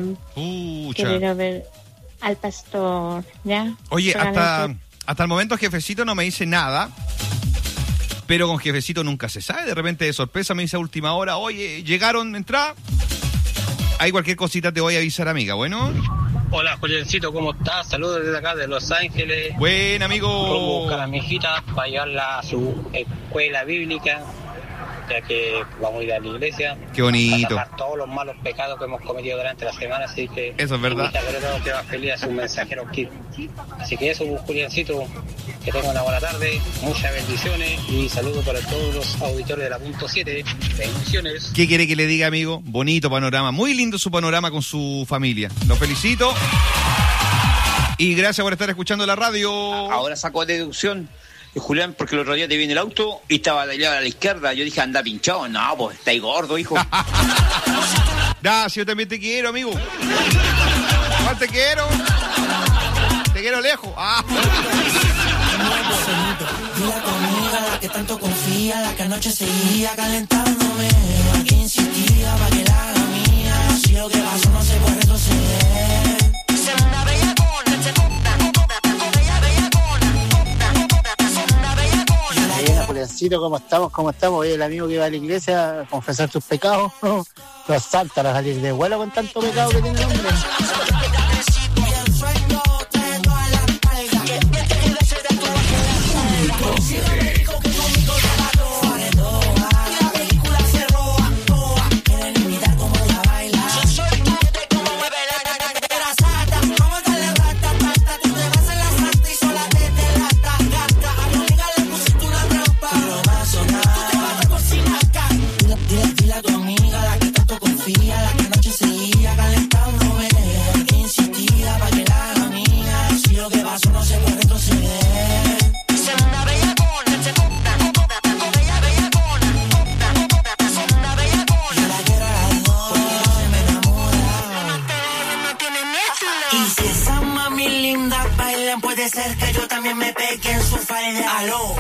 quiero ir a ver al pastor, ¿ya? Oye, hasta el momento Jefecito no me dice nada, pero con Jefecito nunca se sabe. De repente, de sorpresa, me dice a última hora, oye, llegaron, entrada. Hay cualquier cosita te voy a avisar, amiga, ¿bueno? Hola, Juliancito, ¿cómo estás? Saludos desde acá de Los Ángeles. Buen amigo. Voy a buscar a mi hijita para llevarla a su escuela bíblica, ya que vamos a ir a la iglesia. Qué bonito. Para sacar todos los malos pecados que hemos cometido durante la semana, así que... Eso es verdad. Creo que va feliz a su mensajero Kid. Así que eso, Juliancito, que tenga una buena tarde, muchas bendiciones y saludos para todos los auditores de la Punto 7. Bendiciones. ¿Qué quiere que le diga, amigo? Bonito panorama, muy lindo su panorama con su familia. Los felicito. Y gracias por estar escuchando la radio. Ahora saco deducción, Julián, porque el otro día te vi en el auto y estaba a la izquierda. Yo dije, anda pinchado. No, pues está ahí gordo, hijo. Gracias, yo también te quiero, amigo. ¿Cuál te quiero? Te quiero lejos. La conmigo, la que tanto confía, la que anoche seguía calentándome, la que insistía para que la haga mía. Si lo que pasó no se puede retroceder. Segunda bellacona, Juliancito, ¿cómo estamos? Oye, el amigo que va a la iglesia a confesar sus pecados, los salta a salir de vuelo con tanto pecado que tiene el hombre. Puede ser que yo también me pegue en su falda. Aló,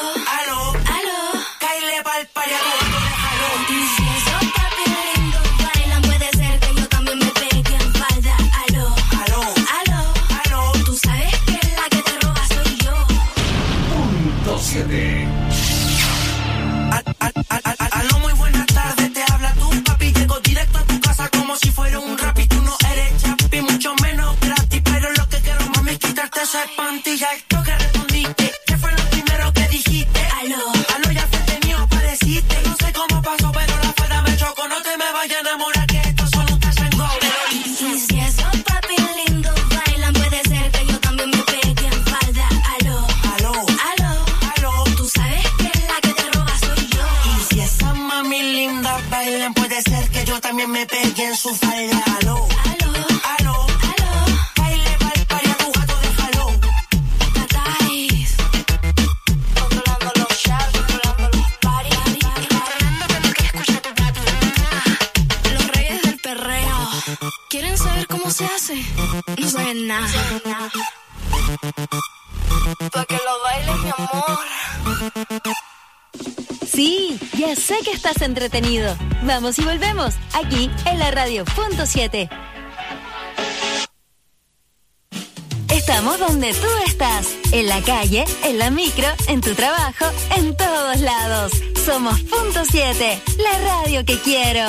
Caile pa'l pariador, déjalo. Y si esos papi lindos bailan, puede ser que yo también me pegue en falda. Aló, tú sabes que la que te roba soy yo. Punto 7. Aló, muy buenas tardes, te habla tu papi. Llego directo a tu casa como si fuera un rap y tú no eres chapi, mucho menos gratis, pero lo que quiero, mami, es quitarte esa espantilla. Esto que respondiste, ¿qué fue lo primero que dijiste? Aló, ya frente mío apareciste. No sé cómo pasó, pero la fuera me chocó. No te me vayas a enamorar, que esto solo un casango. Y si esos papi lindos bailan, puede ser que yo también me pegue en falda. Aló, tú sabes que la que te roba soy yo. Y si esas mami lindas bailan, puede ser que yo también me pegue en su falda. Aló. ¿Quieren saber cómo se hace? No saben nada. Pa' que lo bailes, mi amor. Sí, ya sé que estás entretenido. Vamos y volvemos, aquí en la radio Punto 7. Estamos donde tú estás, en la calle, en la micro, en tu trabajo, en todos lados. Somos Punto 7, la radio que quiero.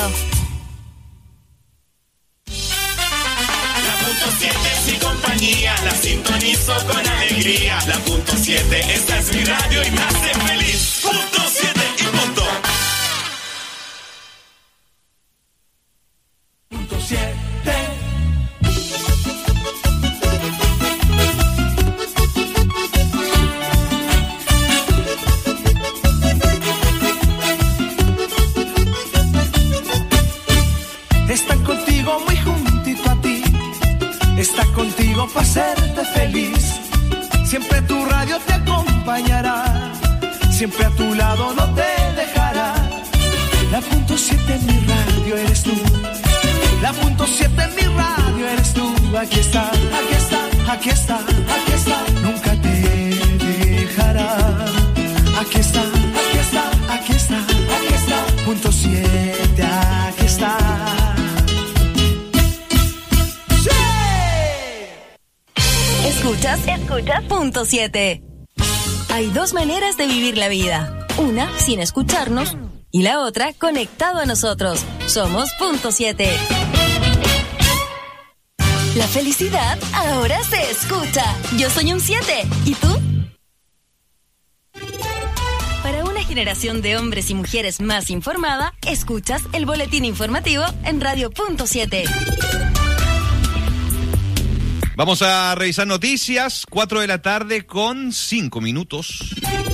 Punto 7 es mi compañía, la sintonizo con alegría. La Punto 7, esta es mi radio y me hace feliz. Punto 7 y punto. Punto 7. Están contigo muy juntito a ti. Está contigo para hacerte feliz. Siempre tu radio te acompañará. Siempre a tu lado no te dejará. La Punto 7 en mi radio eres tú. La Punto 7 en mi radio eres tú. Aquí está, aquí está, aquí está, aquí está. Nunca te dejará. Aquí está, aquí está, aquí está, aquí está. Punto 7, aquí está. Escuchas Punto 7. Hay dos maneras de vivir la vida. Una, sin escucharnos, y la otra, conectado a nosotros. Somos Punto 7. La felicidad ahora se escucha. Yo soy un 7. ¿Y tú? Para una generación de hombres y mujeres más informada, escuchas el boletín informativo en Radio Punto 7. Vamos a revisar noticias, 4 de la tarde con 5 minutos.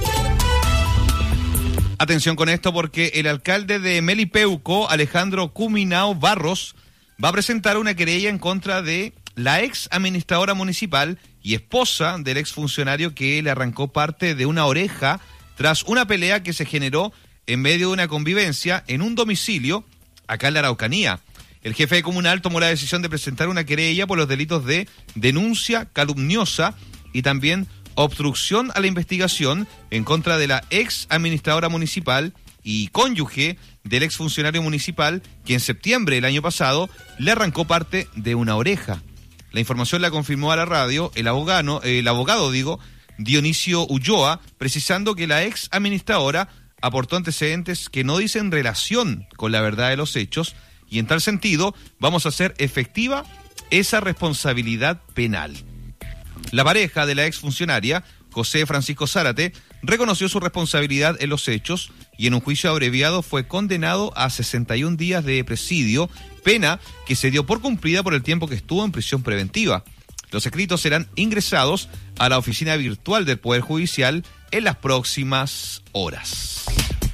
Atención con esto porque el alcalde de Melipeuco, Alejandro Cuminao Barros, va a presentar una querella en contra de la ex administradora municipal y esposa del ex funcionario que le arrancó parte de una oreja tras una pelea que se generó en medio de una convivencia en un domicilio acá en la Araucanía. El jefe comunal tomó la decisión de presentar una querella por los delitos de denuncia calumniosa y también obstrucción a la investigación en contra de la ex administradora municipal y cónyuge del ex funcionario municipal que en septiembre del año pasado le arrancó parte de una oreja. La información la confirmó a la radio el abogado Dionisio Ulloa, precisando que la ex administradora aportó antecedentes que no dicen relación con la verdad de los hechos y en tal sentido vamos a hacer efectiva esa responsabilidad penal. La pareja de la exfuncionaria, José Francisco Zárate, reconoció su responsabilidad en los hechos y en un juicio abreviado fue condenado a 61 días de presidio, pena que se dio por cumplida por el tiempo que estuvo en prisión preventiva. Los escritos serán ingresados a la oficina virtual del Poder Judicial en las próximas horas.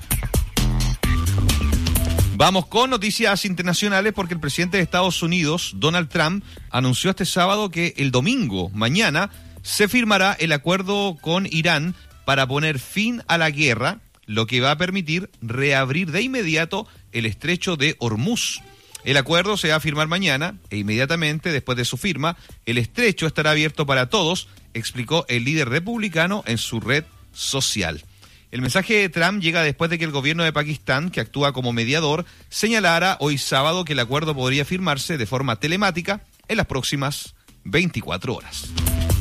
Vamos con noticias internacionales porque el presidente de Estados Unidos, Donald Trump, anunció este sábado que el domingo, mañana, se firmará el acuerdo con Irán para poner fin a la guerra, lo que va a permitir reabrir de inmediato el estrecho de Hormuz. El acuerdo se va a firmar mañana e inmediatamente después de su firma, el estrecho estará abierto para todos, explicó el líder republicano en su red social. El mensaje de Trump llega después de que el gobierno de Pakistán, que actúa como mediador, señalara hoy sábado que el acuerdo podría firmarse de forma telemática en las próximas 24 horas.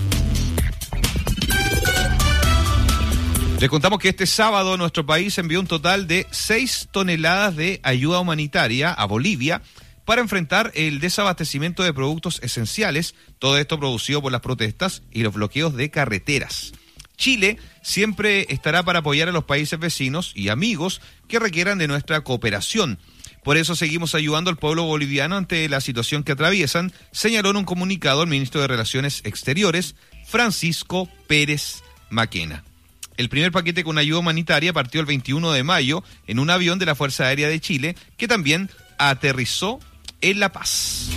Les contamos que este sábado nuestro país envió un total de 6 toneladas de ayuda humanitaria a Bolivia para enfrentar el desabastecimiento de productos esenciales, todo esto producido por las protestas y los bloqueos de carreteras. Chile siempre estará para apoyar a los países vecinos y amigos que requieran de nuestra cooperación. Por eso seguimos ayudando al pueblo boliviano ante la situación que atraviesan, señaló en un comunicado el ministro de Relaciones Exteriores, Francisco Pérez Maquena. El primer paquete con ayuda humanitaria partió el 21 de mayo en un avión de la Fuerza Aérea de Chile, que también aterrizó en La Paz.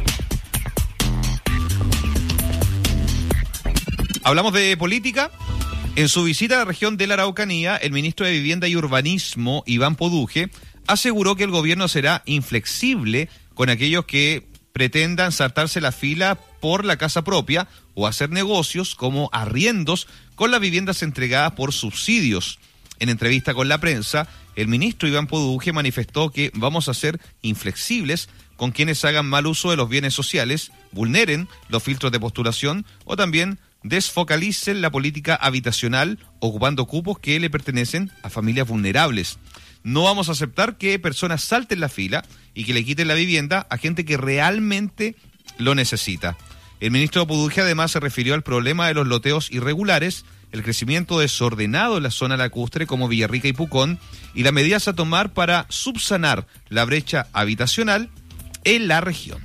Hablamos de política. En su visita a la región de la Araucanía, el ministro de Vivienda y Urbanismo, Iván Poduje, aseguró que el gobierno será inflexible con aquellos que pretendan saltarse la fila por la casa propia o hacer negocios como arriendos con las viviendas entregadas por subsidios. En entrevista con la prensa, el ministro Iván Poduje manifestó que vamos a ser inflexibles con quienes hagan mal uso de los bienes sociales, vulneren los filtros de postulación o también desfocalicen la política habitacional ocupando cupos que le pertenecen a familias vulnerables. No vamos a aceptar que personas salten la fila y que le quiten la vivienda a gente que realmente lo necesita. El ministro Poduje además se refirió al problema de los loteos irregulares, el crecimiento desordenado en la zona lacustre como Villarrica y Pucón y las medidas a tomar para subsanar la brecha habitacional en la región.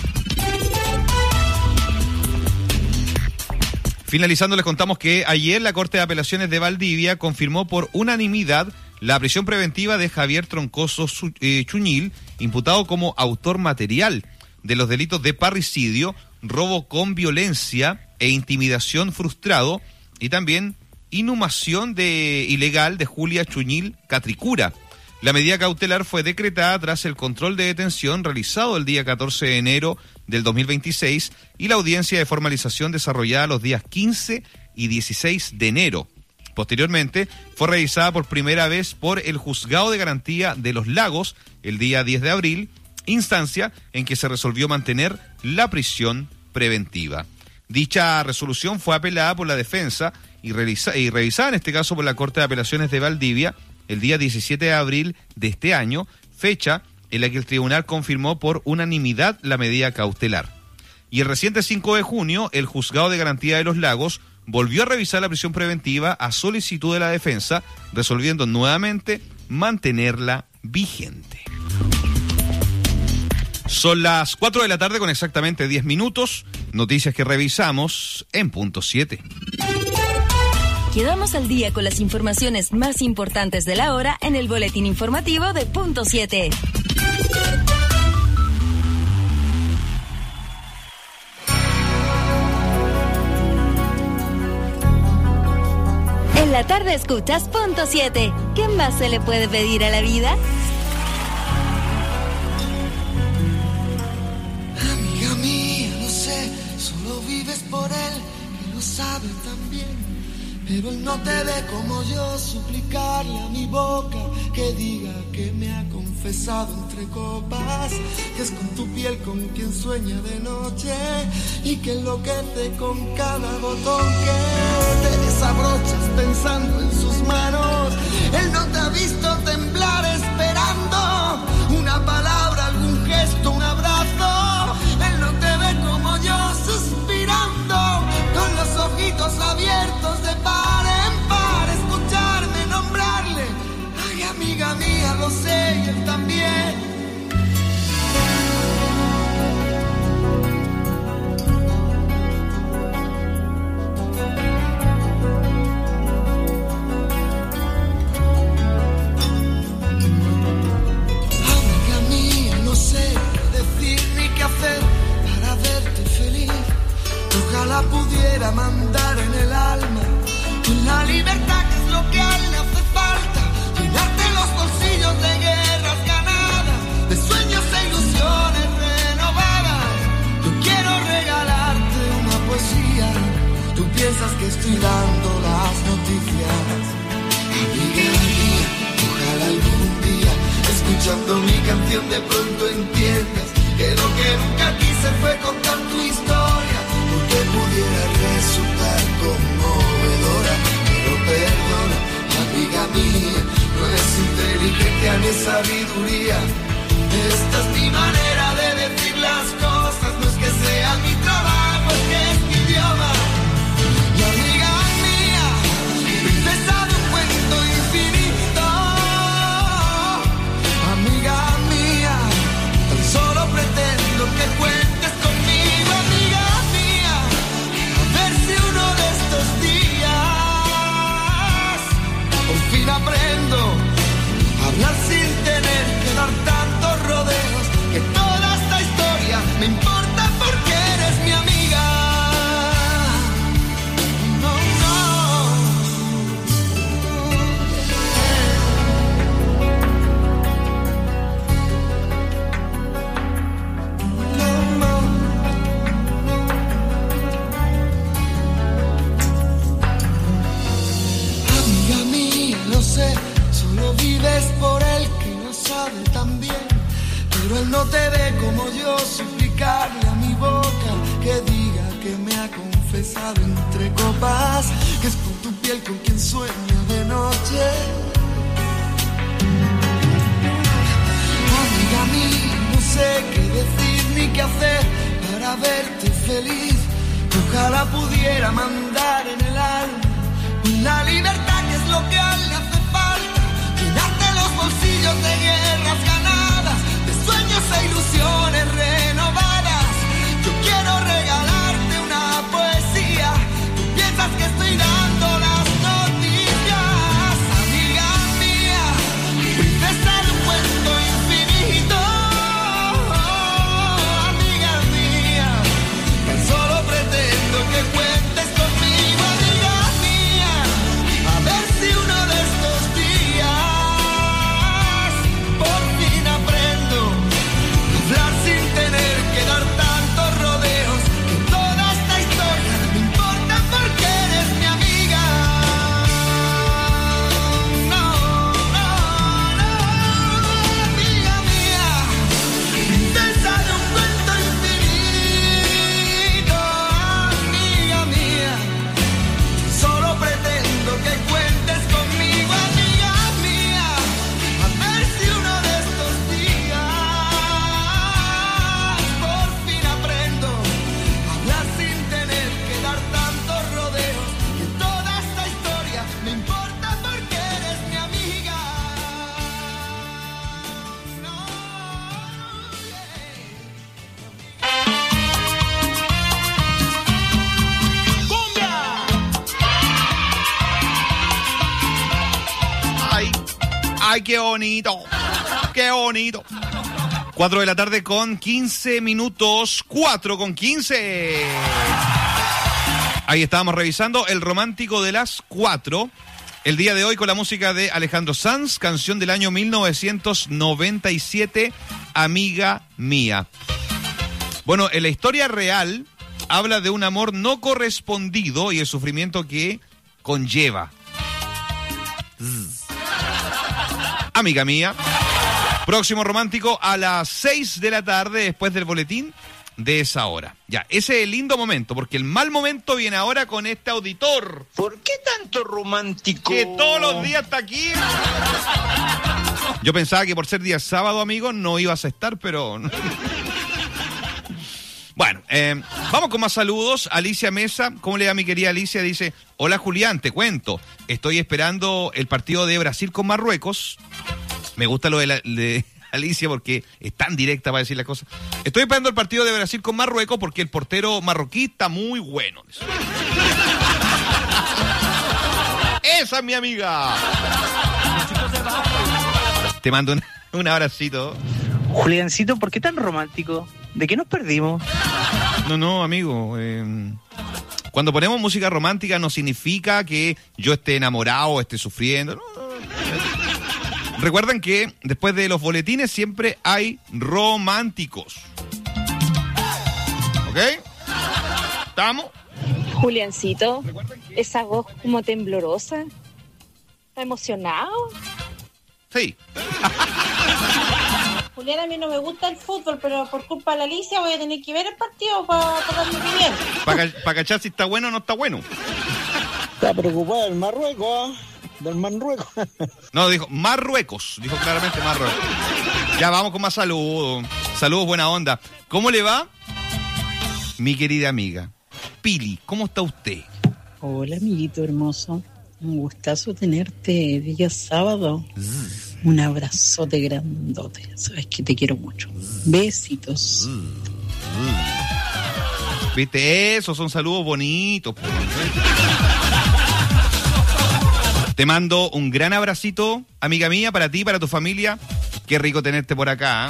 Finalizando, les contamos que ayer la Corte de Apelaciones de Valdivia confirmó por unanimidad la prisión preventiva de Javier Troncoso Chuñil, imputado como autor material de los delitos de parricidio, robo con violencia e intimidación frustrado y también inhumación ilegal de Julia Chuñil Catricura. La medida cautelar fue decretada tras el control de detención realizado el día 14 de enero del 2026 y la audiencia de formalización desarrollada los días 15 y 16 de enero. Posteriormente, fue revisada por primera vez por el Juzgado de Garantía de Los Lagos el día 10 de abril, instancia en que se resolvió mantener la prisión preventiva. Dicha resolución fue apelada por la defensa y revisada en este caso por la Corte de Apelaciones de Valdivia el día 17 de abril de este año, fecha en la que el tribunal confirmó por unanimidad la medida cautelar. Y el reciente 5 de junio, el Juzgado de Garantía de los Lagos volvió a revisar la prisión preventiva a solicitud de la defensa, resolviendo nuevamente mantenerla vigente. Son las 4 de la tarde con exactamente 10 minutos. Noticias que revisamos en punto 7. Quedamos al día con las informaciones más importantes de la hora en el boletín informativo de punto 7. En la tarde escuchas punto 7. ¿Qué más se le puede pedir a la vida? Amiga mía, no sé, solo vives por él, que lo sabe también. Pero él no te ve como yo, suplicarle a mi boca que diga que me ha confesado entre copas, que es con tu piel con quien sueña de noche y que enloquece con cada botón que te desabrochas pensando en sus manos. Él no te ha visto temblar esperando una palabra, algún gesto, un abrazo. Él no te ve como yo suspirando con los ojitos abiertos de par en par, escucharme nombrarle. Ay, amiga mía, lo sé, y él también. Amiga mía, no sé qué decir ni qué hacer para verte feliz. Ojalá pudiera mandar en el alma con la libertad que es lo que a él le hace falta, llenarte los bolsillos de guerras ganadas, de sueños e ilusiones renovadas. Yo quiero regalarte una poesía, tú piensas que estoy dando las noticias. Amiga mía, ojalá algún día, escuchando mi canción de pronto entiendas que lo que nunca quise fue contar tu historia, porque pudiera resultar conmovedora. Pero perdona, amiga mía, no es inteligencia ni sabiduría. Esta es mi manera de decir las cosas, no es que sea mi trabajo, es que es mi idioma. Y amiga mía, princesa de un cuento infinito. Amiga mía, tan solo pretendo que cuentes conmigo, amiga mía. A ver si uno de estos días por fin aprendo a hablar sin tener que dar tantos rodeos, que toda esta historia me importa porque eres mi amiga. No, no. Amiga mía, lo sé, solo vives por él que lo sabe también. Pero él no te ve como yo, suplicarle a mi boca que diga que me ha confesado entre copas, que es con tu piel con quien sueño de noche. Amiga mía, no sé qué decir ni qué hacer para verte feliz. Ojalá pudiera mandar en el alma una libertad que es lo que a él le hace falta, llenarte los bolsillos de guerras ganadas, de sueños e ilusiones renovadas. Yo quiero regalarte una poesía, tú piensas que estoy dando las noticias. Amiga mía, princesa de un cuento infinito. Amiga mía, tan solo pretendo que cuentes conmigo, amiga mía. A ver si uno de estos días por fin aprendo a hablar sin tener ¡Ay, qué bonito! ¡Qué bonito! 4 de la tarde con 15 minutos. 4 con 15. Ahí estábamos revisando el romántico de las 4. El día de hoy con la música de Alejandro Sanz, canción del año 1997, Amiga Mía. Bueno, en la historia real habla de un amor no correspondido y el sufrimiento que conlleva. Amiga Mía. Próximo romántico a las 6 de la tarde después del boletín de esa hora. Ya, ese es el lindo momento, porque el mal momento viene ahora con este auditor. ¿Por qué tanto romántico? Que todos los días está aquí. Yo pensaba que por ser día sábado, amigo, no ibas a estar, pero... Bueno, vamos con más saludos. Alicia Mesa, ¿cómo le va mi querida Alicia? Dice, hola Julián, te cuento. Estoy esperando el partido de Brasil con Marruecos. Me gusta lo de Alicia porque es tan directa para decir las cosas. Estoy esperando el partido de Brasil con Marruecos porque el portero marroquí está muy bueno. Esa es mi amiga. Te mando un abracito. Juliancito, ¿por qué tan romántico? ¿De qué nos perdimos? No, amigo. Cuando ponemos música romántica no significa que yo esté enamorado o esté sufriendo. No. Recuerden que después de los boletines siempre hay románticos. ¿Ok? ¿Estamos? Juliancito, esa voz como temblorosa. ¿Está emocionado? Sí. Julián, a mí no me gusta el fútbol, pero por culpa de la Alicia voy a tener que ver el partido para darme bien. Para cachar si está bueno o no está bueno. Está preocupado el Marruecos, del Marruecos. No, dijo Marruecos, dijo claramente Marruecos. Ya vamos con más saludos. Saludos, buena onda. ¿Cómo le va? Mi querida amiga Pili, ¿cómo está usted? Hola, amiguito hermoso. Un gustazo tenerte día sábado. Un abrazote grandote. Sabes que te quiero mucho. Besitos. ¿Viste? Esos son saludos bonitos. Te mando un gran abracito, amiga mía, para ti, para tu familia. Qué rico tenerte por acá.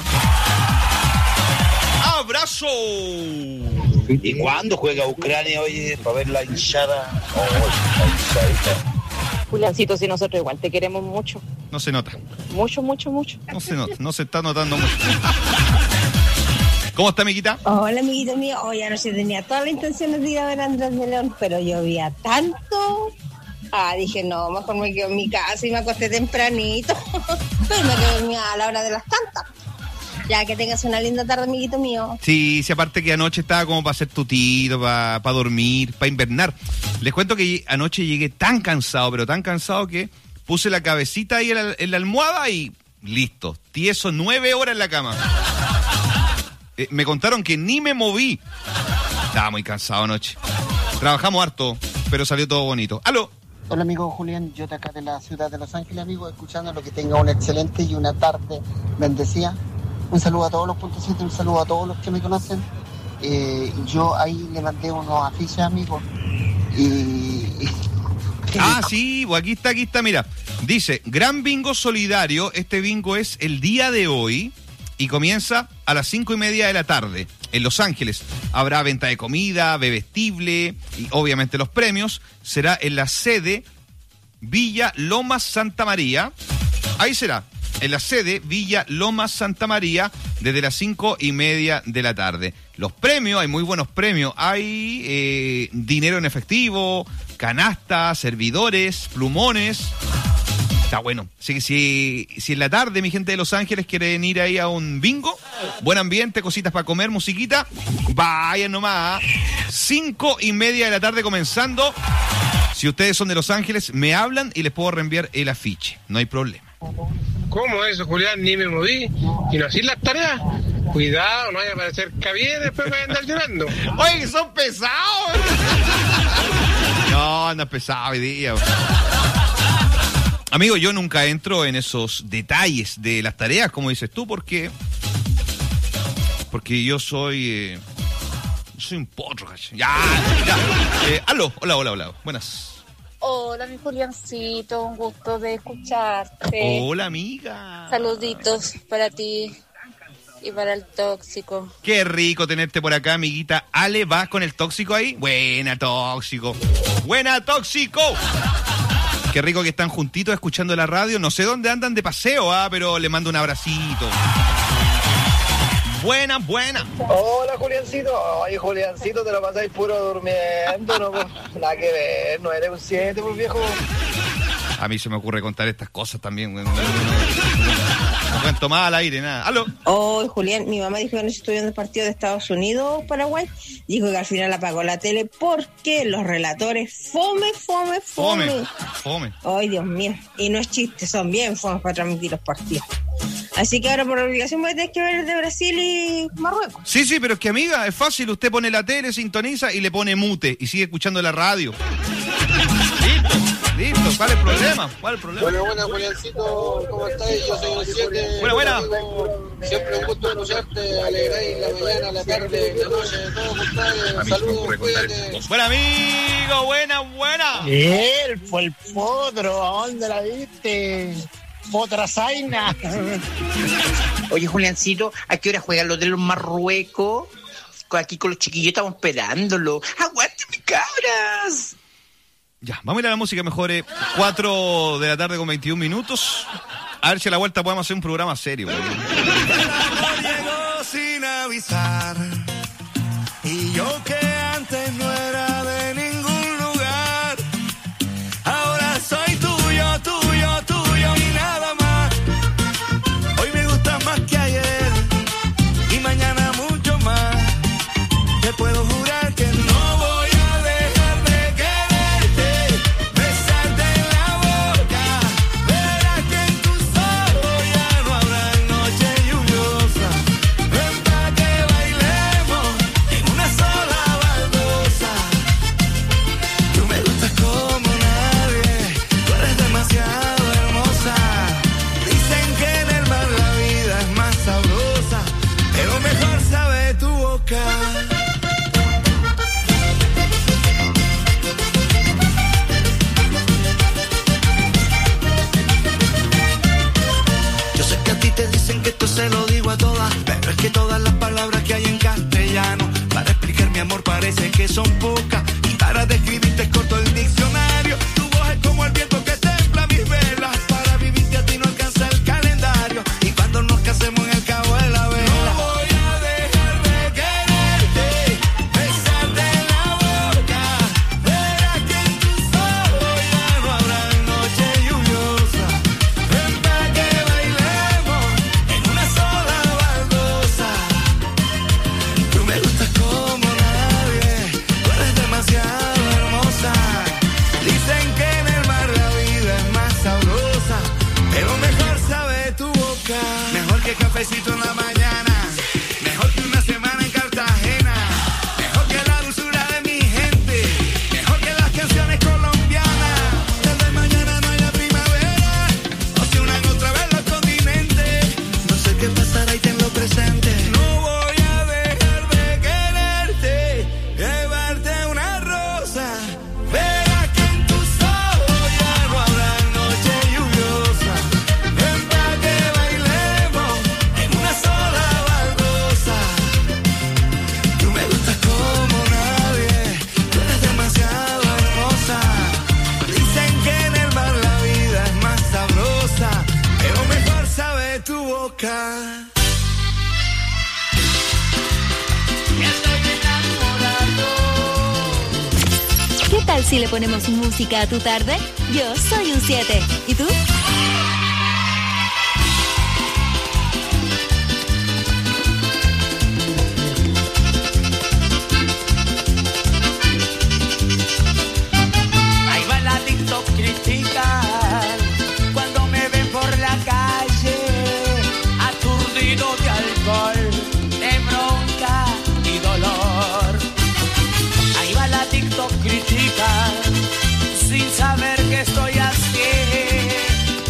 ¡Abrazo! ¿Y cuándo juega Ucrania, oye, para ver la hinchada? Juliancito, si nosotros igual te queremos mucho. No se nota. Mucho, mucho, mucho. No se nota, no se está notando mucho. ¿Cómo está, amiguita? Hola, amiguito mío. Hoy anoche tenía todas las intenciones de ir a ver a Andrés de León, pero llovía tanto. Dije, no, mejor me quedo en mi casa y me acosté tempranito. Pero me quedo en a la hora de las tantas. Ya, que tengas una linda tarde, amiguito mío. Sí, aparte que anoche estaba como para hacer tutito, para dormir, para invernar. Les cuento que anoche llegué tan cansado, pero tan cansado que puse la cabecita ahí en la almohada y listo. Tieso 9 horas en la cama. Me contaron que ni me moví. Estaba muy cansado anoche. Trabajamos harto, pero salió todo bonito. ¡Aló! Hola, amigo Julián, yo de acá de la ciudad de Los Ángeles, amigo, escuchando lo que tenga una excelente y una tarde bendecida. Un saludo a todos los puntos 7, un saludo a todos los que me conocen. Yo ahí le mandé unos afiches, amigos. Sí, pues aquí está, mira. Dice, gran bingo solidario. Este bingo es el día de hoy y comienza a las 5:30 de la tarde. En Los Ángeles habrá venta de comida, bebestible y obviamente los premios. Será en la sede Villa Lomas Santa María. Ahí será. En la sede Villa Lomas Santa María desde las 5:30 de la tarde. Los premios, hay muy buenos premios. Hay dinero en efectivo, canastas, servidores, plumones. Está bueno. Así que si en la tarde mi gente de Los Ángeles quieren ir ahí a un bingo, buen ambiente, cositas para comer, musiquita, vayan nomás. 5:30 de la tarde comenzando. Si ustedes son de Los Ángeles, me hablan y les puedo reenviar el afiche. No hay problema. ¿Cómo eso, Julián? Ni me moví y no hacía las tareas. Cuidado, no vaya a parecer Javier, después me voy a andar llorando. Oye, que son pesados. No, andas pesado hoy día. Amigo, yo nunca entro en esos detalles de las tareas, como dices tú, porque yo soy un potro. Ya. Aló, hola. Buenas. Hola, mi Juliancito, un gusto de escucharte. Hola, amiga. Saluditos para ti y para el tóxico. Qué rico tenerte por acá, amiguita. Ale, ¿vas con el tóxico ahí? Buena, tóxico. Buena, tóxico. Qué rico que están juntitos escuchando la radio. No sé dónde andan de paseo, pero le mando un abracito. Buena. Hola, Juliancito. Oye, Juliancito, te lo pasáis puro durmiendo, ¿no? Pues, nada que ver, no eres un 7, pues, viejo. A mí se me ocurre contar estas cosas también, güey. No cuento más al aire, nada. ¡Aló! Oh, Julián, mi mamá dijo que no estuvo viendo el partido de Estados Unidos, Paraguay. Dijo que al final apagó la tele porque los relatores fome. Ay, Dios mío. Y no es chiste, son bien fomes para transmitir los partidos. Así que ahora por obligación voy a tener que ver el de Brasil y Marruecos. Sí, pero es que, amiga, es fácil. Usted pone la tele, sintoniza y le pone mute y sigue escuchando la radio. Listo. ¿Cuál es el problema? Buena, Juliancito. ¿Cómo estás? Yo soy el 7. Buena. Siempre un gusto escucharte. Alegráis la mañana, la tarde, la noche, todo, compadre. Saludos, cuídate. Buen amigo, buena. Él fue el potro. ¿A dónde la viste? Otra zaina. Oye, Juliancito, ¿a qué hora juegan los de los Marruecos? Aquí con los chiquillos estamos esperándolo. ¡Aguántame, cabras! Ya, vamos a ir a la música mejor. 4 de la tarde con 21 minutos. A ver si a la vuelta podemos hacer un programa serio. El amor llegó sin avisar. Y yo que antes no era de ningún lugar. Ahora soy tuyo y nada más. Hoy me gusta más que ayer. Y mañana mucho más. Te puedo jurar que no voy a dejar de quererte. Besarte en la boca. Verás que en tus ojos ya no habrá noche lluviosa. Ven pa' que bailemos en una sola baldosa. Tú me gustas como nadie. Tú eres demasiado hermosa. Dicen que en el mar la vida es más sabrosa. Pero mejor sabe tu boca. Yo sé que a ti te dicen que esto se lo digo a todas, pero es que todas las palabras que hay en castellano para explicar mi amor parece que son pocas, y para describirte corto el diccionario. Tu voz es como el viento que templa mis velas. Para vivirte a ti no alcanza el calendario, y cuando nos casemos en el cabo de la vela. No voy a dejar de quererte, besarte en la boca. Verás que en tus ojos ya no habrá noche lluviosa. Ven pa' que bailemos en una sola baldosa. Tú me gustas como nadie. Tú eres demasiado hermosa. Dicen que en el mar la vida es más sabrosa, pero mejor sabe tu boca. Mejor que cafecito en la mañana. Mejor que una semana en Cartagena. Mejor que la dulzura de mi gente. Mejor que las canciones colombianas. Desde mañana no hay la primavera. O se unan otra vez los continentes. No sé qué pasará y tenlo presente. No voy a dejar de quererte. Llevarte una rosa. Verás que en tus ojos ya no habrá noche lluviosa. Ven pa' que bailemos en una sola baldosa. Tú me gustas como nadie. Tú eres demasiado hermosa. Dicen que en el mar la vida es más sabrosa, pero mejor sabe tu boca. ¿Qué tal si le ponemos música a tu tarde? Yo soy un 7. ¿Y tú? Ahí va la TikTok criticar cuando me ven por la calle, aturdido de alcohol, de bronca y dolor. Ahí va la TikTok criticar sin saber que estoy así,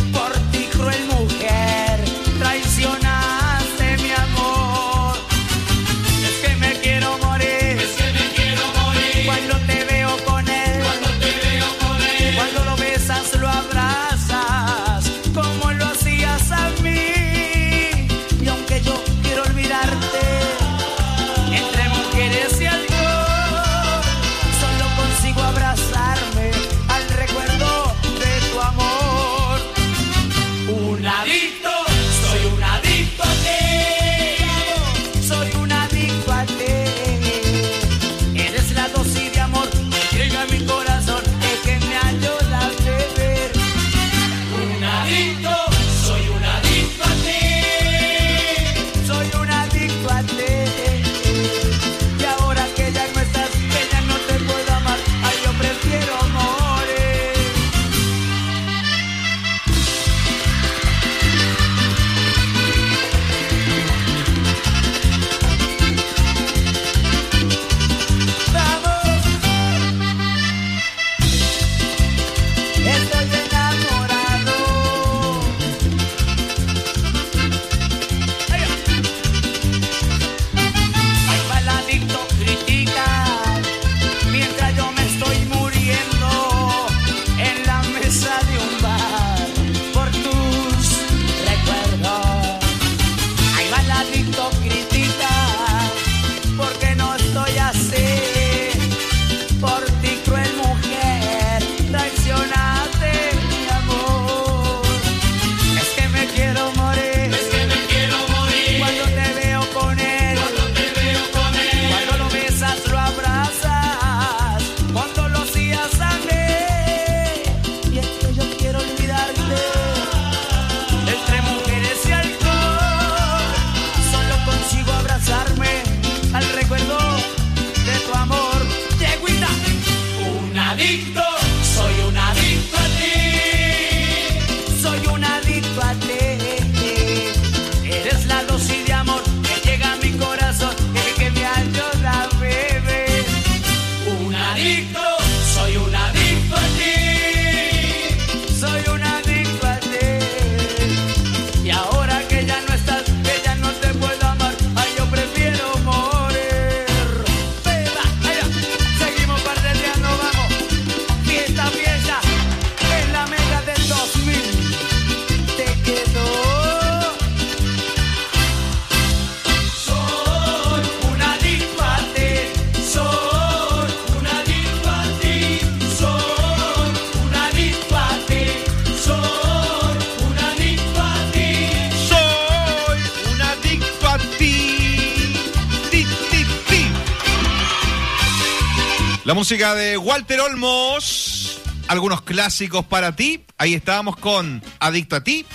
La música de Walter Olmos, algunos clásicos para ti. Ahí estábamos con Adicto a ti.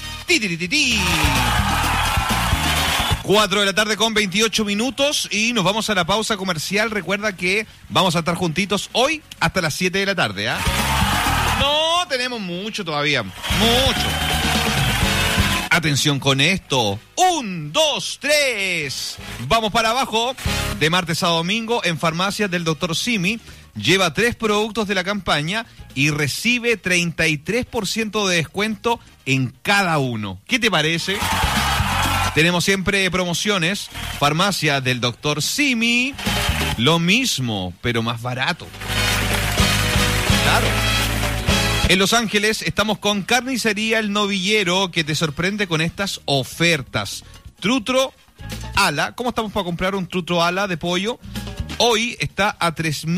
4 de la tarde con 28 minutos y nos vamos a la pausa comercial. Recuerda que vamos a estar juntitos hoy hasta las 7 de la tarde, ¿ah? No, tenemos mucho todavía, mucho. Atención con esto. 1, 2, 3. Vamos para abajo. De martes a domingo en farmacias del Dr. Simi. Lleva 3 productos de la campaña y recibe 33% de descuento en cada uno. ¿Qué te parece? Tenemos siempre promociones. Farmacia del Dr. Simi. Lo mismo, pero más barato. Claro. En Los Ángeles estamos con Carnicería El Novillero, que te sorprende con estas ofertas. Trutro ala. ¿Cómo estamos para comprar un trutro ala de pollo? Hoy está a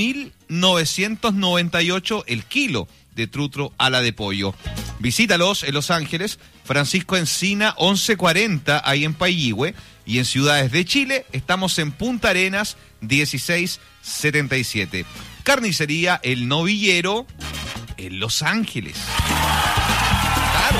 3.998 el kilo de trutro ala de pollo. Visítalos en Los Ángeles, Francisco Encina 1140, ahí en Paihihue. Y en ciudades de Chile estamos en Punta Arenas 1677. Carnicería El Novillero en Los Ángeles. Claro.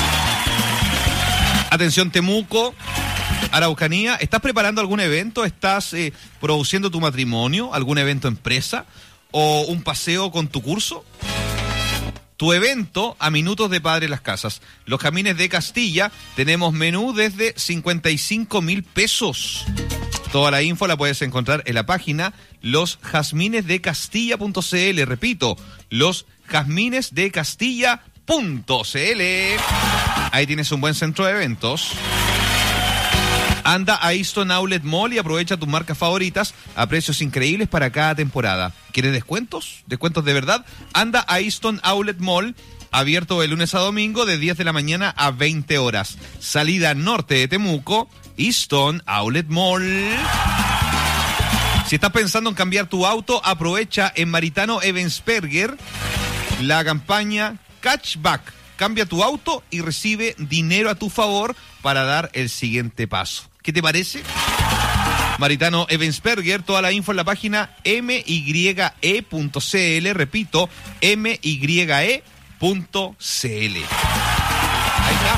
Atención Temuco, Araucanía. ¿Estás preparando algún evento? ¿Estás produciendo tu matrimonio? ¿Algún evento empresa? ¿O un paseo con tu curso? Tu evento a minutos de Padre Las Casas. Los Jazmines de Castilla, tenemos menú desde 55,000 pesos. Toda la info la puedes encontrar en la página losjazminesdecastilla.cl. Repito, losjazminesdecastilla.cl. Ahí tienes un buen centro de eventos. Anda a Easton Outlet Mall y aprovecha tus marcas favoritas a precios increíbles para cada temporada. ¿Quieres descuentos? ¿Descuentos de verdad? Anda a Easton Outlet Mall, abierto de lunes a domingo de 10 de la mañana a 20 horas. Salida norte de Temuco, Easton Outlet Mall. Si estás pensando en cambiar tu auto, aprovecha en Maritano Ebensperger la campaña Catchback. Cambia tu auto y recibe dinero a tu favor para dar el siguiente paso. ¿Qué te parece? Maritano Ebensperger, toda la info en la página mye.cl. Repito, mye.cl. Ahí está.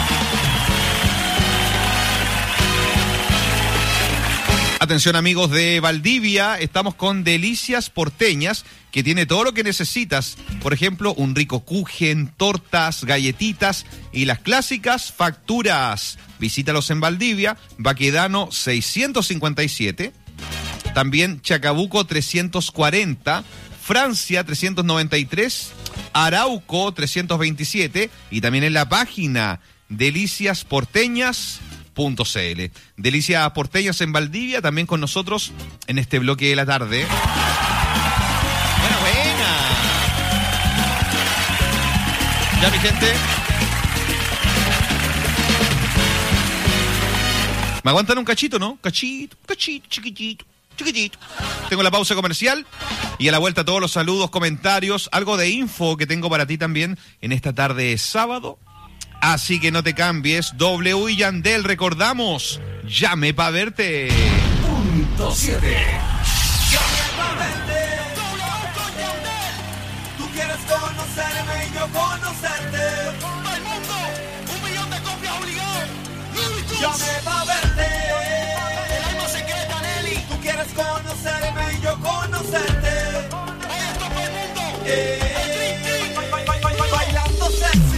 Atención amigos de Valdivia, estamos con Delicias Porteñas, que tiene todo lo que necesitas. Por ejemplo, un rico kuchen, tortas, galletitas y las clásicas facturas. Visítalos en Valdivia, Baquedano 657, también Chacabuco 340, Francia 393, Arauco 327 y también en la página deliciasporteñas.cl. Delicias Porteñas en Valdivia, también con nosotros en este bloque de la tarde. Buena. Ya, mi gente. ¿Me aguantan un cachito, no? Cachito, chiquitito. Tengo la pausa comercial y a la vuelta todos los saludos, comentarios, algo de info que tengo para ti también en esta tarde de sábado. Así que no te cambies. W y Yandel, recordamos, llame pa' verte. Punto 7. Llame pa' verte. Tú quieres conocerme y yo conocerte. Todo el mundo, 1.000.000 de copias obligadas. Llame pa' verte. El alma secreta, Nelly. Tú quieres conocerme y yo conocerte. Oye, todo el mundo. Bailando sexy.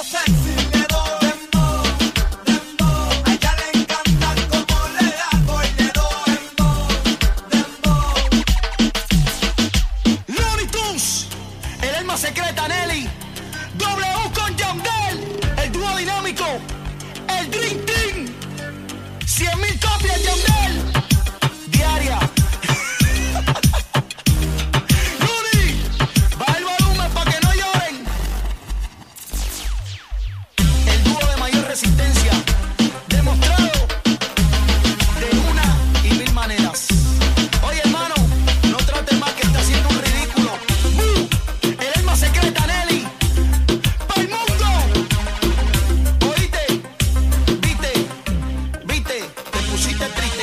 sexy, le doy dembow, dembow. A ella le encanta como le hago y le doy dembow, dembow. Looney Tunes, el alma secreta Nelly, W con Yandel, el dúo dinámico, el Dream Team, 100,000 copias Yandel, diaria. Resistencia, demostrado de una y mil maneras. Oye, hermano, no trates más que está haciendo un ridículo. El alma secreta Nelly, pa'l mundo. Oíste, viste, te pusiste triste.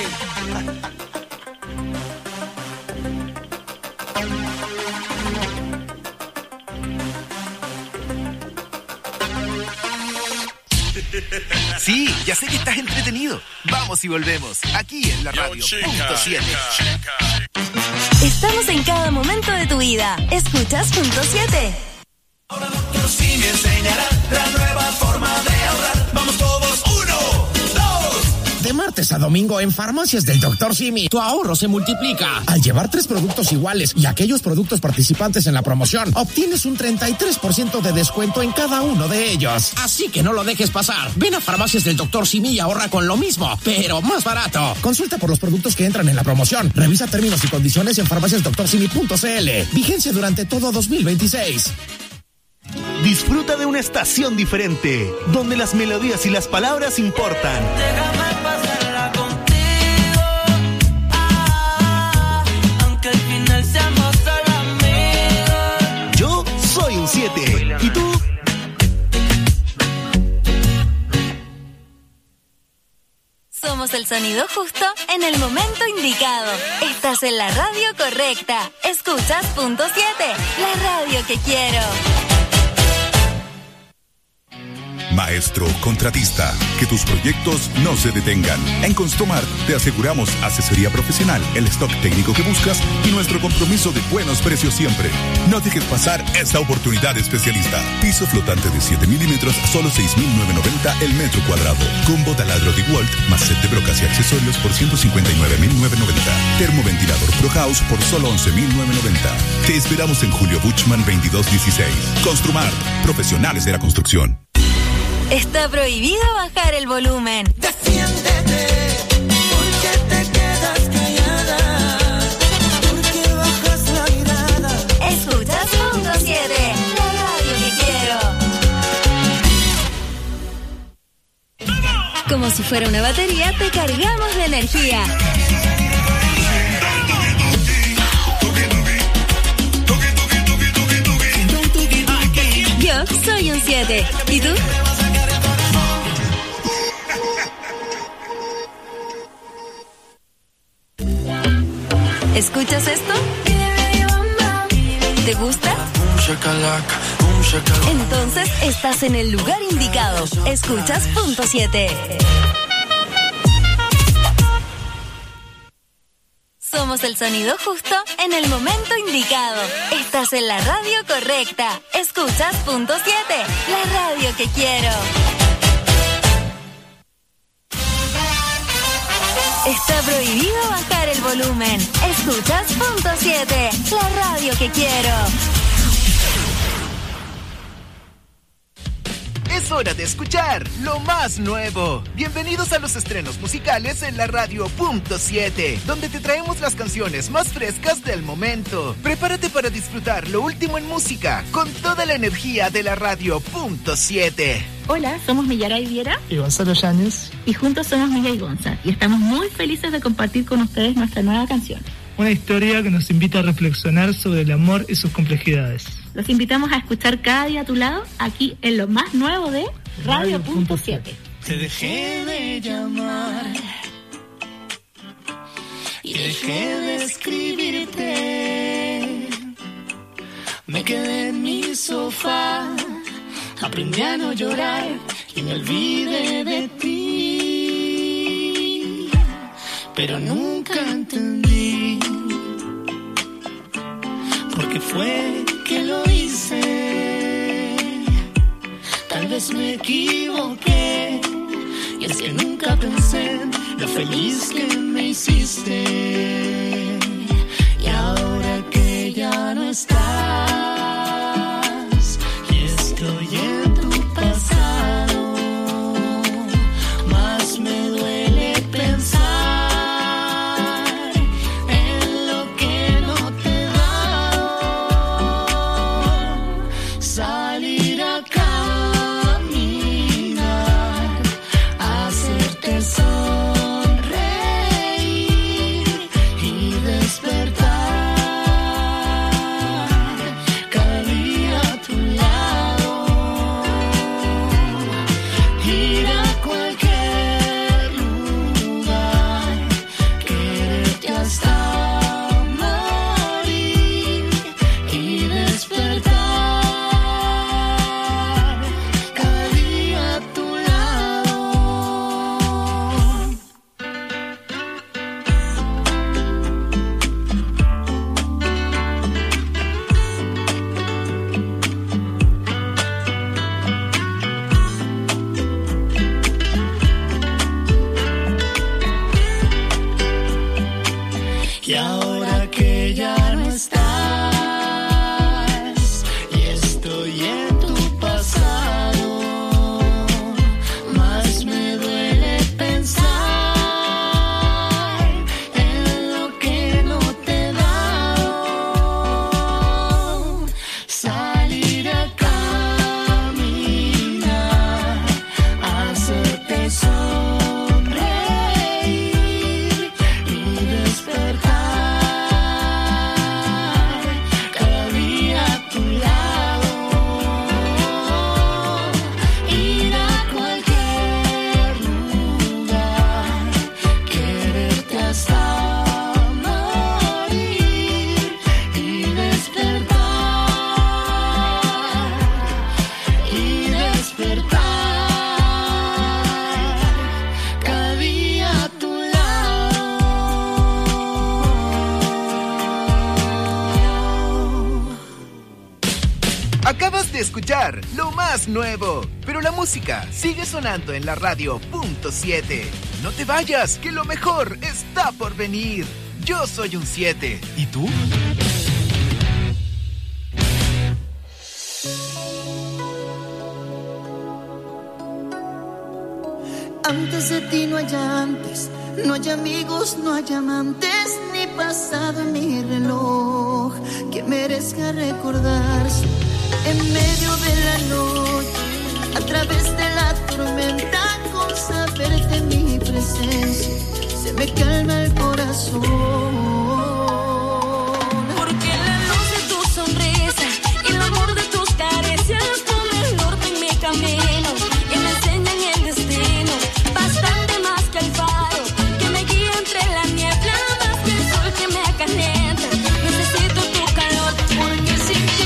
Sí, ya sé que estás entretenido. Vamos y volvemos, aquí en la radio. Punto 7. Estamos en cada momento de tu vida. Escuchas Punto 7. Ahora Dr. Simi me enseñará la nueva forma de ahorrar. Vamos todos, 1, 2. De martes a domingo en Farmacias del Dr. Simi, tu ahorro se multiplica. Al llevar 3 productos iguales y aquellos productos participantes en la promoción, obtienes un 33% de descuento en cada uno de ellos. Así que no lo dejes pasar. Ven a Farmacias del Dr. Simi y ahorra con lo mismo, pero más barato. Consulta por los productos que entran en la promoción. Revisa términos y condiciones en farmaciasdoctorsimi.cl. Vigencia durante todo 2026. Disfruta de una estación diferente, donde las melodías y las palabras importan. Déjame pasarla contigo, aunque al final seamos solo amigos. Yo soy un 7, ¿y tú? Somos el sonido justo en el momento indicado. Estás en la radio correcta. Escuchas Punto 7, la radio que quiero. Maestro contratista, que tus proyectos no se detengan. En Construmart te aseguramos asesoría profesional, el stock técnico que buscas y nuestro compromiso de buenos precios siempre. No dejes pasar esta oportunidad especialista. Piso flotante de 7 milímetros, solo 6,990 el metro cuadrado. Combo taladro de Walt, más set de brocas y accesorios por 159,990. Termoventilador Pro House por solo 11,990. Te esperamos en Julio Buchmann 2216. Construmart, profesionales de la construcción. Está prohibido bajar el volumen. Defiéndete, porque te quedas callada, porque bajas la mirada. Escuchas Punto 7, la radio que quiero. Como si fuera una batería, te cargamos de energía. Yo soy un 7. ¿Y tú? ¿Escuchas esto? ¿Te gusta? Entonces estás en el lugar indicado. Escuchas Punto 7. Somos el sonido justo en el momento indicado. Estás en la radio correcta. Escuchas Punto 7, la radio que quiero. Está prohibido bajar el volumen. Escuchas Punto 7, la radio que quiero. Es hora de escuchar lo más nuevo. Bienvenidos a los estrenos musicales en la radio Punto 7, donde te traemos las canciones más frescas del momento. Prepárate para disfrutar lo último en música con toda la energía de la radio Punto 7. Hola, somos Millaray Viera y Gonzalo Yáñez. y juntos somos Milla y Gonza y estamos muy felices de compartir con ustedes nuestra nueva canción. Una historia que nos invita a reflexionar sobre el amor y sus complejidades. Los invitamos a escuchar cada día a tu lado, aquí en lo más nuevo de Radio Punto 7. Te dejé de llamar y dejé de escribirte. Me quedé en mi sofá, aprendí a no llorar y me olvidé de ti. Pero nunca entendí por qué fue que lo hice. Tal vez vez me equivoqué. Y es que nunca pensé lo feliz que me hiciste. Y ahora que ya no estás y estoy en tu pasado, más me duele pensar en lo que no te he dado. Salir a caminar, hacerte sonreír y despertar. Cada día a tu lado, ir a cualquier lugar, quererte hasta morir y despertar. Cada día a tu lado. Y ahora que ya no estás y estoy en tu pasado, más me duele pensar en lo que no te he dado. Salir a caminar, hacerte sonreír y despertar. Cada día a tu lado, ir a cualquier lugar, quererte hasta morir y despertar. Y despertar. Cada día a tu lado. Acabas de escuchar lo más nuevo, pero la música sigue sonando en la radio .7. No te vayas, que lo mejor está por venir. Yo soy un 7. ¿Y tú? Antes de ti no hay antes, no hay amigos, no hay amantes, ni pasado en mi reloj que merezca recordarse. En medio de la noche, a través de la tormenta, con saber de mi presencia, se me calma el corazón. Porque la luz de tu sonrisa y el amor de tus caricias ponen el norte en mi camino y me enseñan el destino. Bastante más que el faro que me guía entre la niebla, más que el sol que me calienta. Necesito tu calor porque sin ti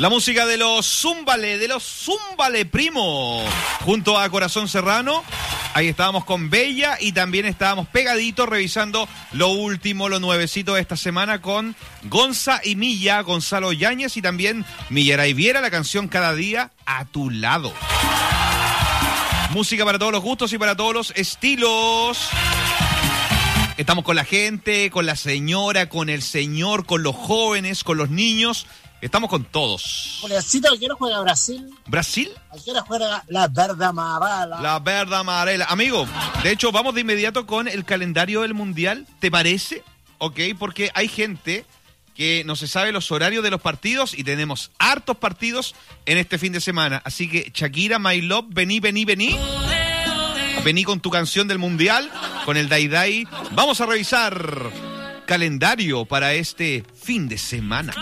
La música de los Zúmbale Primo, junto a Corazón Serrano. Ahí estábamos con Bella y también estábamos pegaditos revisando lo último, lo nuevecito de esta semana con Gonza y Milla, Gonzalo Yáñez y también Millaray Viera, la canción Cada Día a Tu Lado. Música para todos los gustos y para todos los estilos. Estamos con la gente, con la señora, con el señor, con los jóvenes, con los niños. Estamos con todos. Juliancito, ¿a qué hora juega Brasil? ¿Brasil? ¿A qué hora juega la Verde Amarela? La Verde Amarela. Amigo, de hecho, vamos de inmediato con el calendario del Mundial. ¿Te parece? Ok, porque hay gente que no se sabe los horarios de los partidos y tenemos hartos partidos en este fin de semana. Así que, Shakira, My Love, vení. Vení con tu canción del Mundial, con el Dai Dai. Vamos a revisar calendario para este fin de semana.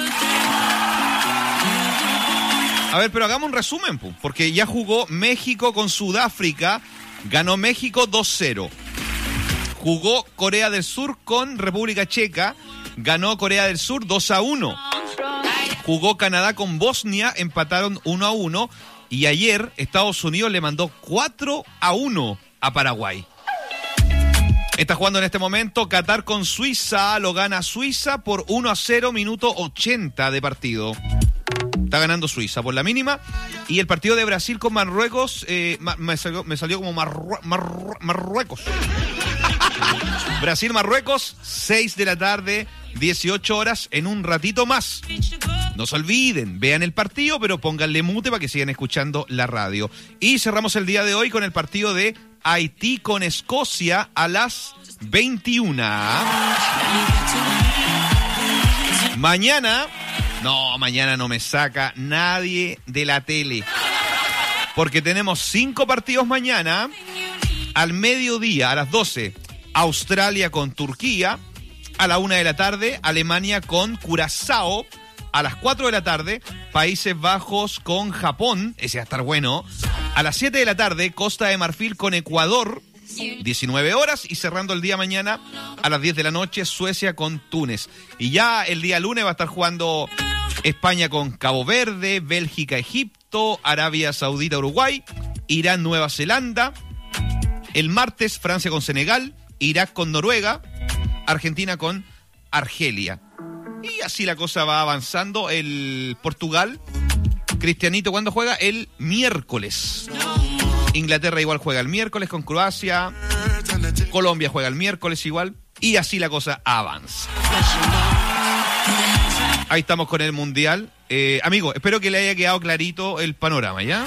A ver, pero hagamos un resumen, porque ya jugó México con Sudáfrica, ganó México 2-0. Jugó Corea del Sur con República Checa, ganó Corea del Sur 2-1. Jugó Canadá con Bosnia, empataron 1-1. Y ayer Estados Unidos le mandó 4-1 a Paraguay. Está jugando en este momento Qatar con Suiza, lo gana Suiza por 1-0, minuto 80 de partido. Está ganando Suiza por la mínima. Y el partido de Brasil con Marruecos, me salió como Marruecos. Brasil-Marruecos, 6 de la tarde, 18 horas, en un ratito más. No se olviden, vean el partido, pero pónganle mute para que sigan escuchando la radio. Y cerramos el día de hoy con el partido de Haití con Escocia a las 21. Mañana no me saca nadie de la tele. Porque tenemos 5 partidos mañana. Al mediodía, a las 12, Australia con Turquía. A la 1 de la tarde, Alemania con Curazao. A las 4 de la tarde, Países Bajos con Japón. Ese va a estar bueno. A las 7 de la tarde, Costa de Marfil con Ecuador. 19 horas. Y cerrando el día mañana, a las 10 de la noche, Suecia con Túnez. Y ya el día lunes va a estar jugando España con Cabo Verde, Bélgica, Egipto, Arabia Saudita, Uruguay, Irán, Nueva Zelanda. El martes, Francia con Senegal, Irak con Noruega, Argentina con Argelia. Y así la cosa va avanzando. El Portugal, Cristianito, ¿cuándo juega? El miércoles. Inglaterra igual juega el miércoles con Croacia. Colombia juega el miércoles igual. Y así la cosa avanza. Ahí estamos con el Mundial. Amigo, espero que le haya quedado clarito el panorama, ¿ya?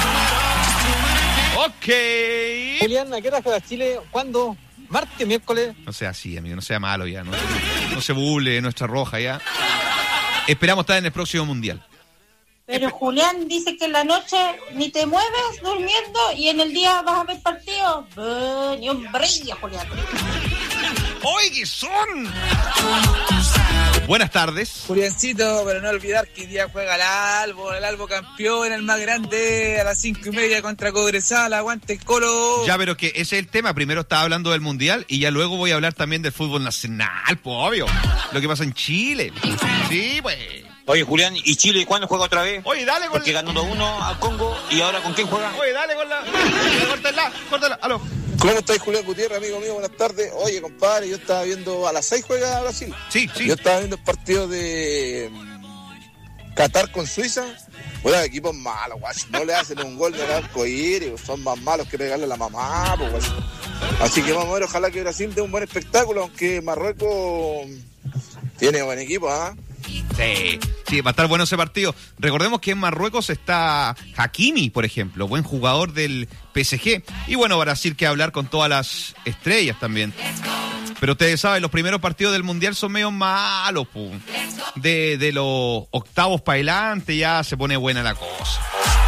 Ok. Julián, ¿a qué hora juega Chile? ¿Cuándo? ¿Martes, miércoles? No sea así, amigo, no sea malo ya. No se burle nuestra roja ya. Esperamos estar en el próximo Mundial. Pero Julián dice que en la noche ni te mueves durmiendo y en el día vas a ver partidos. Ni un brillo, Julián. ¡Oye, qué son! Buenas tardes. Juliancito, pero no olvidar que hoy día juega el Albo campeón, el más grande, a las 5:30 contra Cobresal, aguante el Colo. Ya, pero que ese es el tema. Primero estaba hablando del Mundial y ya luego voy a hablar también del fútbol nacional, pues obvio. Lo que pasa en Chile. Sí, pues. Oye, Julián, ¿y Chile cuándo juega otra vez? Oye, dale con porque ganó 2-1 al Congo y ahora ¿con quién juega? Oye, dale con la... Córtala, aló. ¿Cómo estáis, Julián Gutiérrez, amigo mío? Buenas tardes. Oye, compadre, yo estaba viendo... A las 6 juega Brasil. Sí. Yo estaba viendo el partido de Qatar con Suiza. Bueno, equipos malos, guacho. No le hacen un gol de arco iris. Son más malos que pegarle a la mamá, pues, guacho. Así que vamos a ver, ojalá que Brasil dé un buen espectáculo, aunque Marruecos tiene buen equipo, ¿ah? Sí, va a estar bueno ese partido. Recordemos que en Marruecos está Hakimi, por ejemplo, buen jugador del PSG. Y bueno, Brasil que hablar con todas las estrellas también. Pero ustedes saben, los primeros partidos del Mundial son medio malos, pum. De los octavos para adelante ya se pone buena la cosa.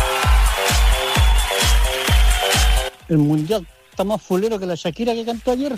El Mundial está más fulero que la Shakira que cantó ayer.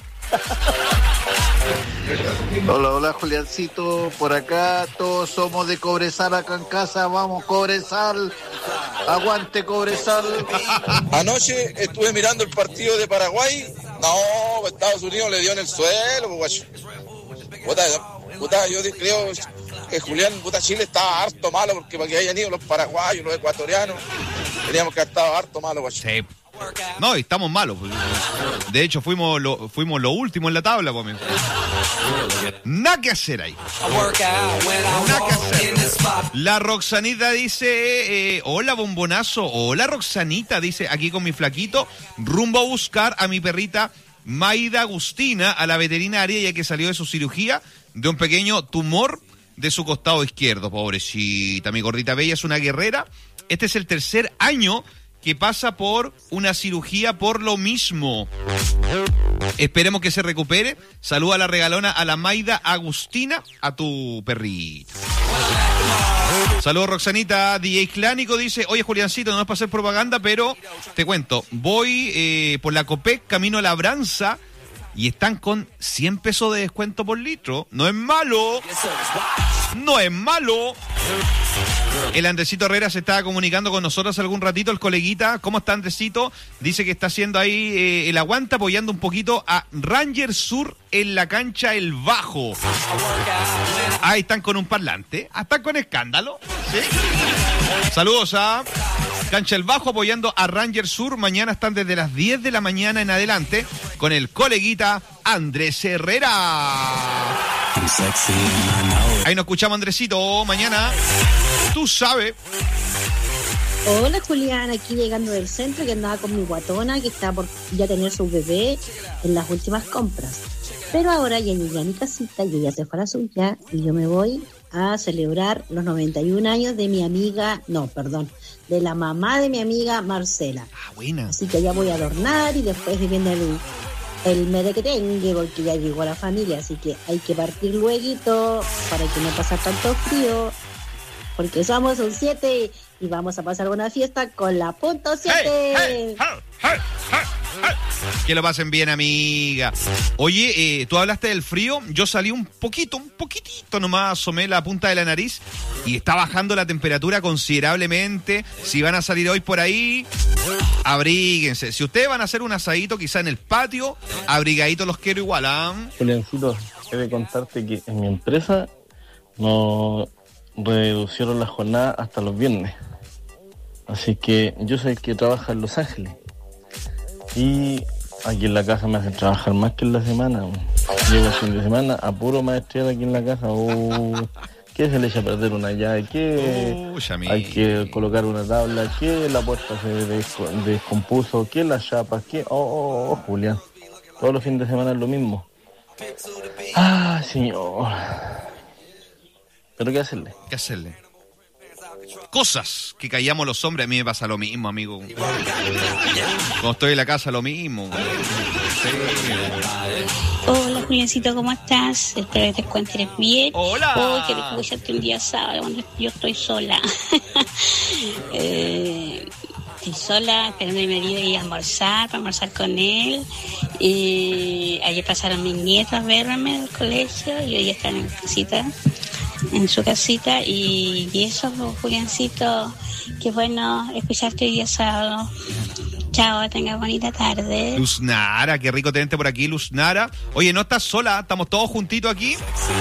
Hola, Juliancito, por acá todos somos de Cobresal acá en casa, vamos Cobresal, aguante Cobresal. Anoche estuve mirando el partido de Paraguay, no, Estados Unidos le dio en el suelo, guacho. Puta, yo creo Julián, puta, Chile estaba harto malo porque para que hayan ido los paraguayos, los ecuatorianos, teníamos que haber estado harto malo, guacho. Sí. No, y estamos malos. De hecho, fuimos lo último en la tabla, pues. Nada que hacer ahí. Nada que hacer. La Roxanita dice, hola bombonazo, hola Roxanita, dice, aquí con mi flaquito, rumbo a buscar a mi perrita Maida Agustina a la veterinaria, ya que salió de su cirugía de un pequeño tumor de su costado izquierdo, pobrecita. Mi gordita bella es una guerrera. Este es el tercer año que pasa por una cirugía por lo mismo. Esperemos que se recupere. Saluda a la regalona, a la Maida Agustina, a tu perrito. Saludos, Roxanita. DJ Clánico dice, oye, Juliancito, no es para hacer propaganda, pero te cuento, voy por la Copec, camino a Labranza, y están con 100 pesos de descuento por litro. No es malo. No es malo. El Andresito Herrera se estaba comunicando con nosotros algún ratito, el coleguita. ¿Cómo está, Andresito? Dice que está haciendo ahí el aguante, apoyando un poquito a Ranger Sur en la cancha El Bajo. Ahí están con un parlante. Están con escándalo. ¿Sí? Saludos a Cancha El Bajo apoyando a Ranger Sur. Mañana están desde las 10 de la mañana en adelante con el coleguita Andrés Herrera. Ahí nos escuchamos, Andresito, mañana. Tú sabes. Hola, Julián, aquí llegando del centro, que andaba con mi guatona, que está por ya tener su bebé en las últimas compras. Pero ahora ya llegué a mi casita y ella se fue a la suya y yo me voy a celebrar los 91 años de mi amiga, de la mamá de mi amiga Marcela. Ah, buena. Así que ya voy a adornar y después viene el merequetengue, porque ya llegó la familia, así que hay que partir lueguito para que no pase tanto frío, porque somos un 7 y vamos a pasar una fiesta con la punto 7. Que lo pasen bien, amiga. Oye, tú hablaste del frío. Yo salí un poquitito nomás, asomé la punta de la nariz y está bajando la temperatura considerablemente. Si van a salir hoy por ahí, abríguense. Si ustedes van a hacer un asadito quizá en el patio, abrigaditos los quiero igual, ¿ah? Juliancito, he de contarte que en mi empresa no reducieron la jornada hasta los viernes. Así que yo soy el que trabaja en Los Ángeles. Y aquí en la casa me hacen trabajar más que en la semana. Llego el fin de semana a puro maestría aquí en la casa. Que se le echa a perder una llave, que hay que colocar una tabla, que la puerta se descompuso, que las chapas, que... Julián. Todos los fines de semana es lo mismo. Ah, señor. ¿Pero qué hacerle? ¿Qué hacerle? Cosas que callamos los hombres. A mí me pasa lo mismo, amigo. Cuando estoy en la casa, lo mismo. Sí. Hola, Juliancito, ¿cómo estás? Espero que te encuentres bien. ¡Hola! Oh, qué rico escucharte un día sábado cuando yo estoy sola. Estoy sola, esperando a mi marido ir a almorzar, para almorzar con él. Ayer pasaron mis nietos a verme del colegio y hoy están en casita. En su casita y eso, Juliancito, qué bueno escucharte hoy día sábado. Chao, tenga bonita tarde. Luz Nara, qué rico tenerte por aquí, Luz Nara. Oye, no estás sola, estamos todos juntitos aquí.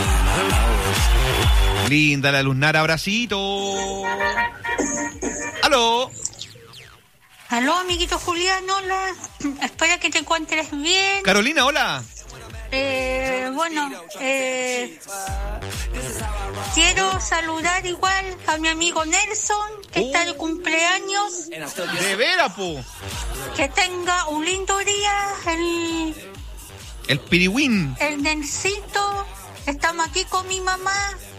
Linda la Luz Nara, abracito. ¡Aló! Aló, amiguito Julián, hola. Espero que te encuentres bien. Carolina, hola. Quiero saludar igual a mi amigo Nelson, que está de cumpleaños. De veras, po. Que tenga un lindo día. El pirigüín. El Nelsito. Estamos aquí con mi mamá.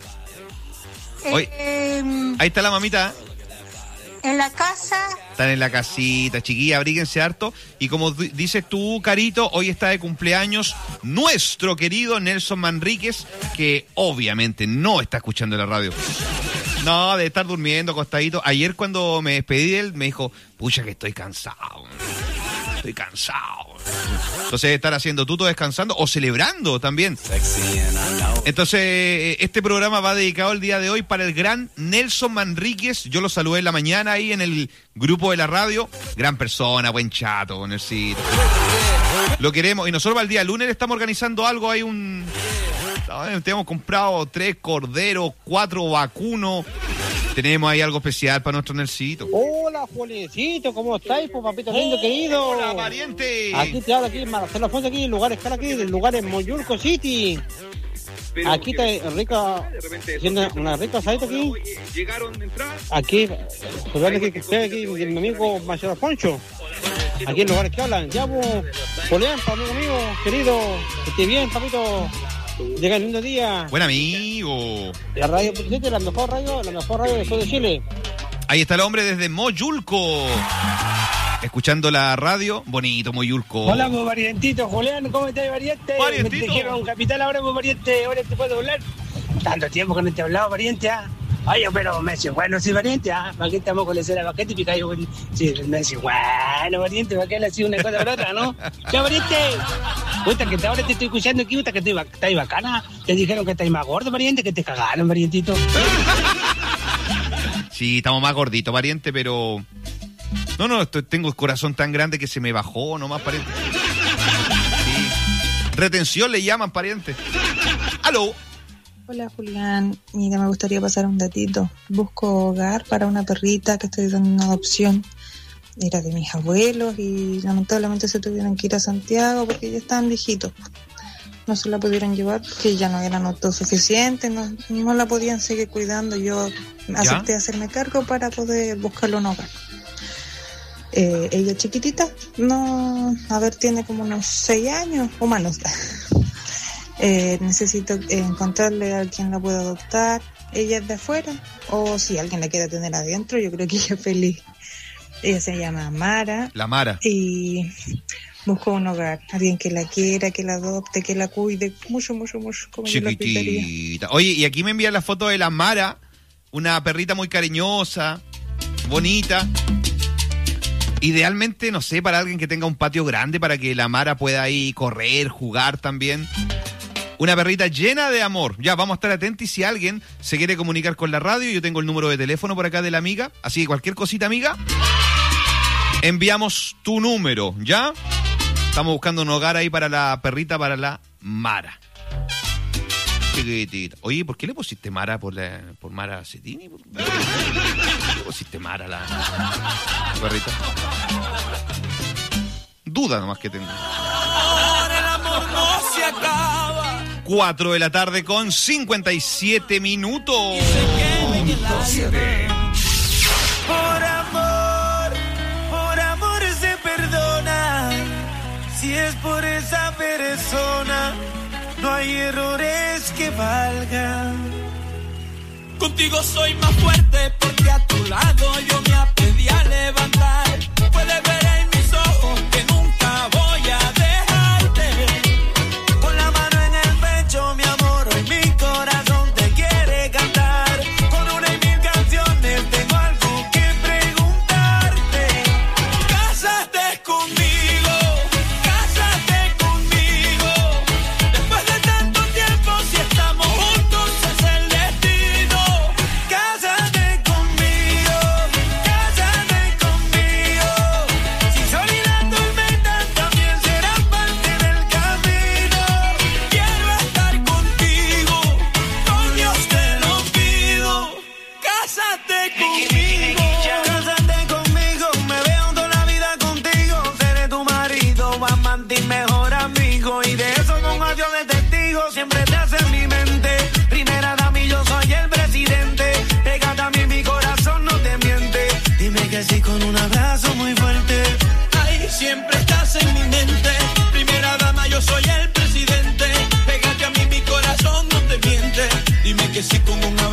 Ahí está la mamita. En la casa. Están en la casita, chiquilla, abríguense harto. Y como dices tú, Carito, hoy está de cumpleaños nuestro querido Nelson Manríquez, que obviamente no está escuchando la radio. No, de estar durmiendo, acostadito. Ayer cuando me despedí de él, me dijo, pucha que estoy cansado. Estoy cansado. Entonces debe estar haciendo tuto descansando o celebrando también. Entonces este programa va dedicado el día de hoy para el gran Nelson Manríquez. Yo lo saludé en la mañana ahí en el grupo de la radio. Gran persona, buen chato, Nelsito. Lo queremos. Y nosotros para el día lunes estamos organizando algo. Hay Hemos comprado 3 corderos, 4 vacunos. Tenemos ahí algo especial para nuestro Nelsito. Hola, Juanicito, ¿cómo estáis, pues, papito lindo querido? Hola, pariente. Aquí te habla, aquí Marcelo Alfonso, aquí, lugar escala aquí, del lugar en Moyulco City. Pero aquí está rica, haciendo una rica asadita aquí. Llegaron a entrar. Aquí, pues que esté aquí mi amigo Marcelo Alfonso. Aquí en lugares que hablan. Ya, pues, Julián, amigo mío, querido, que esté bien, papito. Llega el lindo día. Buen amigo. La radio .7, la mejor radio del sur de Chile. Ahí está el hombre desde Moyulco. Escuchando la radio, bonito Moyulco. Hola, pues, parientito, Julián, ¿cómo estás, pariente? Parientito. Me dijeron capital ahora, pues, pariente, ahora te puedo hablar. Tanto tiempo que no te he hablado, pariente, ¿ah? Oye, pero Messi, bueno, sí, pariente, ¿ah? ¿Para qué estamos con la cera paquete y pica yo? Sí, Messi, bueno, pariente, ¿para qué le ha sido una cosa por otra, no? Ya, pariente. Puta, que ahora te estoy escuchando aquí, puta, que estáis bacana. Te dijeron que estáis más gordo, pariente, que te cagaron, parientito. Sí, estamos más gorditos, pariente, pero... No, tengo el corazón tan grande que se me bajó nomás, pariente. Sí. Retención le llaman, pariente. ¡Aló! Hola, Julián. Mira, me gustaría pasar un datito. Busco hogar para una perrita que estoy dando en adopción. Era de mis abuelos y lamentablemente se tuvieron que ir a Santiago porque ya estaban viejitos. No se la pudieron llevar porque ya no eran autosuficientes, no la podían seguir cuidando. Yo acepté hacerme cargo para poder buscarle un hogar. Ella chiquitita, tiene como unos 6 años o menos. Necesito encontrarle a quien la pueda adoptar. Ella es de afuera, o si alguien la quiere tener adentro, yo creo que ella es feliz. Ella se llama Mara. La Mara. Y busco un hogar, alguien que la quiera, que la adopte, que la cuide, mucho, como yo la pediría. Chiquitita. Oye, y aquí me envían la foto de la Mara, una perrita muy cariñosa, bonita. Idealmente, no sé, para alguien que tenga un patio grande para que la Mara pueda ahí correr, jugar también. Una perrita llena de amor. Ya, vamos a estar atentos y si alguien se quiere comunicar con la radio, yo tengo el número de teléfono por acá de la amiga. Así que cualquier cosita, amiga, enviamos tu número, ¿ya? Estamos buscando un hogar ahí para la perrita, para la Mara. Chiquitita. Oye, ¿por qué le pusiste Mara por Mara Cetini? ¿Por qué le pusiste Mara la perrita? Duda nomás que tengo. Ahora el amor no se acaba. 4 de la tarde con 57 minutos. Por amor se perdona. Si es por esa persona, no hay errores que valgan. Contigo soy más fuerte porque a tu lado yo me aprendí a levantar. Puedes ver en mis ojos que nunca voy a dejarte. Con la mano en el pecho, mi amor, hoy mi corazón te quiere cantar. Con una y mil canciones tengo algo que preguntarte. Cásate conmigo, cásate conmigo. Después de tanto tiempo, si estamos juntos es el destino. Cásate conmigo, cásate conmigo. Si sol y la tormenta también serán parte del camino. Quiero estar contigo, con Dios te lo pido. Cásate conmigo, cásate conmigo. Me veo toda la vida contigo. Seré tu marido, amante y mejor amigo. Y de eso con adiós de testigo. Siempre te hace en mi mente. Primera dama y yo soy el presidente. Pégate a mí, mi corazón no te miente. Dime que sí con un abrazo muy fuerte. Ay, siempre estás en mi mente. Primera dama, yo soy el presidente. Pégate a mí, mi corazón no te miente. Dime que sí con un abrazo